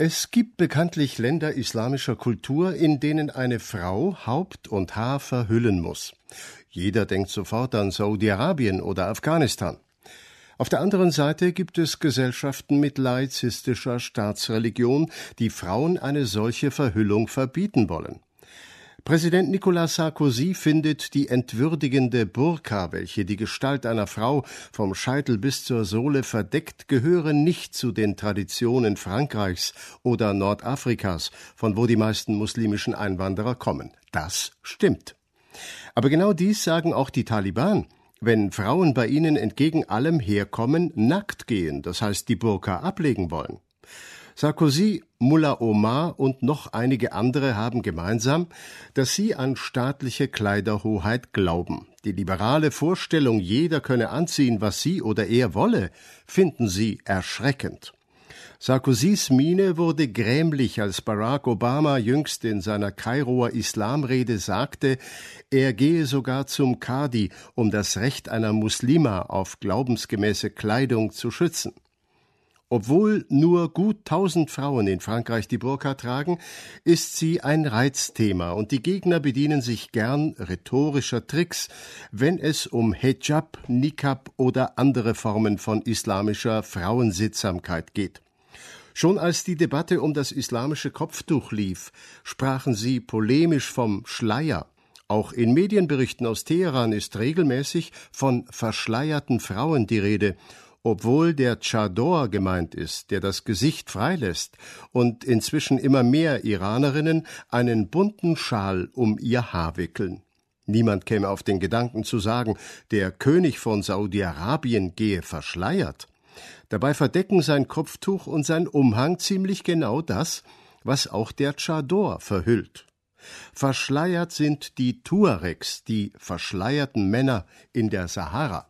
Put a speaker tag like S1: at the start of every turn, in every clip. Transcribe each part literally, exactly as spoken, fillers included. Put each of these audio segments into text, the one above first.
S1: Es gibt bekanntlich Länder islamischer Kultur, in denen eine Frau Haupt und Haar verhüllen muss. Jeder denkt sofort an Saudi-Arabien oder Afghanistan. Auf der anderen Seite gibt es Gesellschaften mit laizistischer Staatsreligion, die Frauen eine solche Verhüllung verbieten wollen. Präsident Nicolas Sarkozy findet die entwürdigende Burka, welche die Gestalt einer Frau vom Scheitel bis zur Sohle verdeckt, gehöre nicht zu den Traditionen Frankreichs oder Nordafrikas, von wo die meisten muslimischen Einwanderer kommen. Das stimmt. Aber genau dies sagen auch die Taliban, wenn Frauen bei ihnen entgegen allem Herkommen nackt gehen, das heißt die Burka ablegen wollen. Sarkozy, Mullah Omar und noch einige andere haben gemeinsam, dass sie an staatliche Kleiderhoheit glauben. Die liberale Vorstellung, jeder könne anziehen, was sie oder er wolle, finden sie erschreckend. Sarkozys Miene wurde grämlich, als Barack Obama jüngst in seiner Kairoer Islamrede sagte, er gehe sogar zum Kadi, um das Recht einer Muslima auf glaubensgemäße Kleidung zu schützen. Obwohl nur gut tausend Frauen in Frankreich die Burka tragen, ist sie ein Reizthema und die Gegner bedienen sich gern rhetorischer Tricks, wenn es um Hijab, Niqab oder andere Formen von islamischer Frauensittsamkeit geht. Schon als die Debatte um das islamische Kopftuch lief, sprachen sie polemisch vom Schleier. Auch in Medienberichten aus Teheran ist regelmäßig von verschleierten Frauen die Rede, obwohl der Chador gemeint ist, der das Gesicht freilässt und inzwischen immer mehr Iranerinnen einen bunten Schal um ihr Haar wickeln. Niemand käme auf den Gedanken zu sagen, der König von Saudi-Arabien gehe verschleiert. Dabei verdecken sein Kopftuch und sein Umhang ziemlich genau das, was auch der Chador verhüllt. Verschleiert sind die Tuaregs, die verschleierten Männer in der Sahara.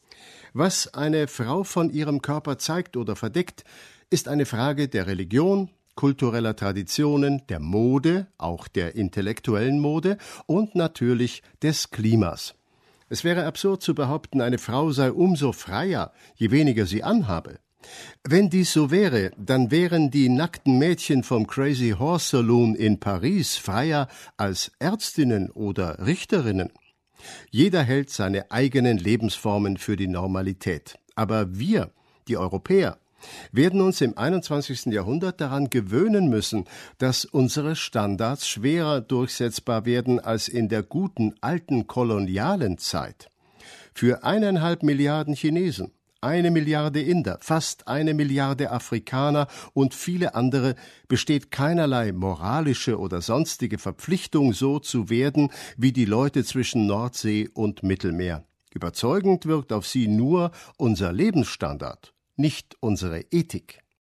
S1: Was eine Frau von ihrem Körper zeigt oder verdeckt, ist eine Frage der Religion, kultureller Traditionen, der Mode, auch der intellektuellen Mode und natürlich des Klimas. Es wäre absurd zu behaupten, eine Frau sei umso freier, je weniger sie anhabe. Wenn dies so wäre, dann wären die nackten Mädchen vom Crazy Horse Saloon in Paris freier als Ärztinnen oder Richterinnen. Jeder hält seine eigenen Lebensformen für die Normalität. Aber wir, die Europäer, werden uns im einundzwanzigsten Jahrhundert daran gewöhnen müssen, dass unsere Standards schwerer durchsetzbar werden als in der guten alten kolonialen Zeit. Für eineinhalb Milliarden Chinesen, eine Milliarde Inder, fast eine Milliarde Afrikaner und viele andere besteht keinerlei moralische oder sonstige Verpflichtung, so zu werden wie die Leute zwischen Nordsee und Mittelmeer. Überzeugend wirkt auf sie nur unser Lebensstandard, nicht unsere Ethik.